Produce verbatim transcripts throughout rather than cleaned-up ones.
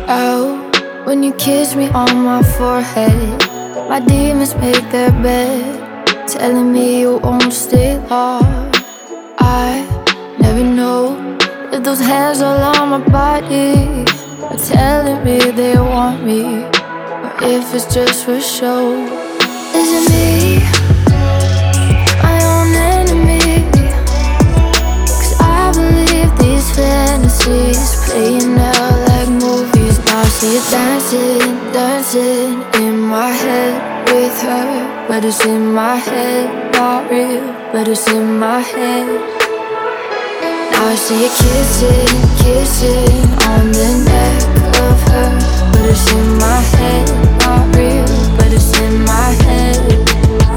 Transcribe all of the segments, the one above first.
out when you kiss me on my forehead. My demons make their bed, telling me you won't stay long. I never know if those hands all on my body are telling me they want me, or if it's just for show. Is it me, my own enemy? Cause I believe these fantasies playing out like movies. Now I see you dancing, dancing in my head with her, but it's in my head, not real, but it's in my head. Now I see you kissing, kissing on the neck of her, but it's in my head, not real, but it's in my head.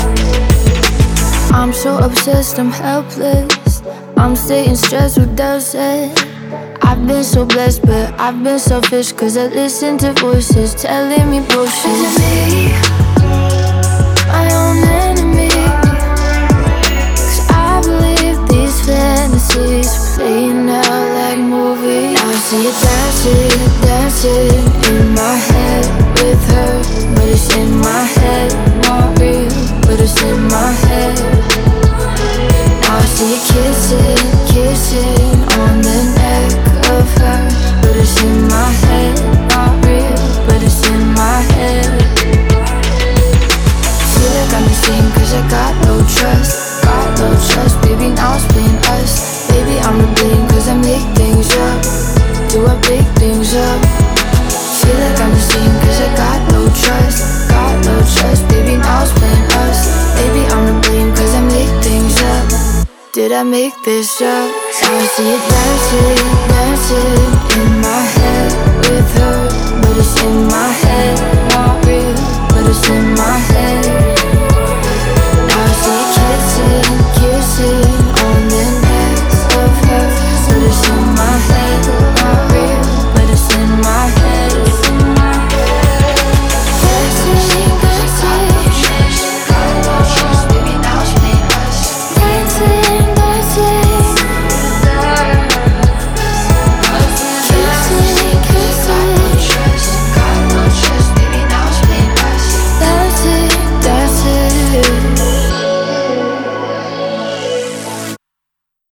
I'm so obsessed, I'm helpless. I'm staying stressed, who does it? I've been so blessed, but I've been selfish, cause I listen to voices telling me bullshit. Is it me, my own enemy? Cause I believe these fantasies playing out like movies. Now I see you dancing, dancing in my head with her, but it's in my head, not real, but it's in my head. Now I see you kissing, kissing on the neck of her, but it's in my head, not real, but it's in my head. Feel like I'm insane cause I got no trust, got no trust, baby now it's plain us. Baby I'm to blame cause I make things up, do I pick things up? Feel like I'm insane cause I got no trust, got no trust, baby now it's plain us. Baby I'm to blame cause I make things up, did I make this up? Now I see you dancing, dancing in my head